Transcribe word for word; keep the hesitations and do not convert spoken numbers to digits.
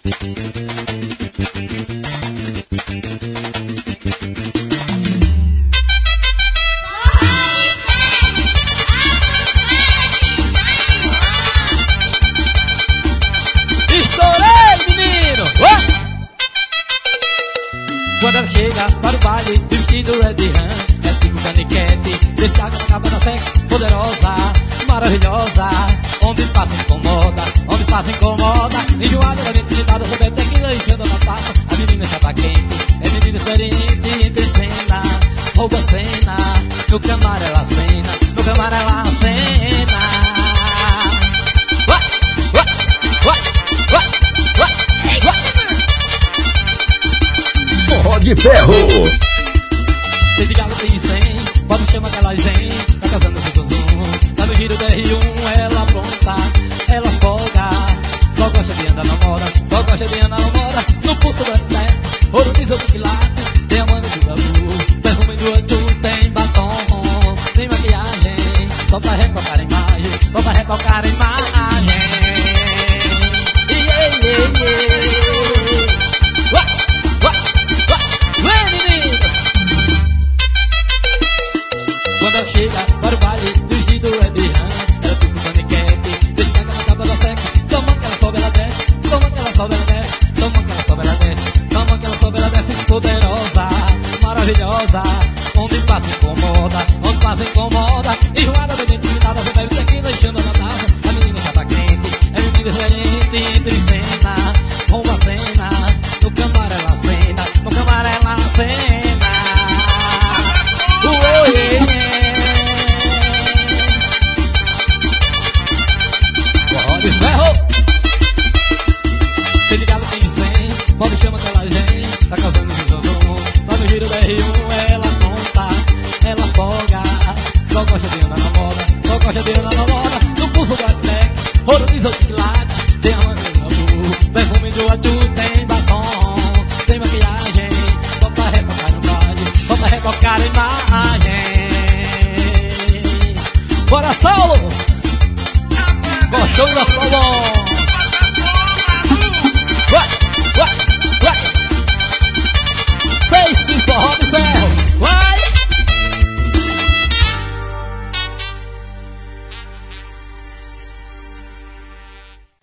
Quando ela chega para o baile, vestido é de rã, é tipo caniquete, destaca na capa da sexy, poderosa, maravilhosa. Onde passa incomoda, onde passa incomoda. Enjoada da mente agitada, só bebe tequila enchendo na taça. A menina já tá quente, é menina diferente, entre cena, rouba cena. No camar ela cena, no camar ela cena. Uá, uá, uá, uá, uá, uá. Forró de ferro. Se de galo tem cem, pode chamar que ela vem. Tá casando com o zum, tá no giro do R um. Ela pronta, ela folga. Só gosta de andar na moda, só gosta de andar na moda. No pulso do atleta, ouro diesel do quilate. Tem a mano do gabu, perfume do outro. Tem batom, tem maquiagem. Só pra recalcar a imagem, só pra recalcar a imagem. Yeah, yeah, yeah. Uá, uá, uá. Vem, menino! Quando ela chega para o baile, o vestido é de rã. Ela fica com paniquete, destaca na capa da sexy. Toma que ela sobe, ela desce. Toma que ela sobe, ela desce. Toma que ela sobe, ela desce. Toma que ela sobe, ela desce. Poderosa, maravilhosa. Onde passa incomoda, onde passa incomoda. Enjoada da intimidade, você bebe tequila enchendo na taça. A menina já tá quente, é menina diferente, entre cena, rouba cena. No camar ela cena, no camar ela cena. Oh, yeah, yeah. Forró de ferro. Se ligado tem cem, pode chama que ela vem. Tá causando desordem, tá no giro do R um. Ela conta, ela folga. Só gosta de andar na moda, só gosta de andar na moda. No pulso do atleta, ouro diesel de quilate. Tem a mano do gabu, perfume do atu. Tem batom, tem maquiagem. Só pra retocar no baile, só pra retocar a imagem. Bora, Saulo! Gostou da Saulo?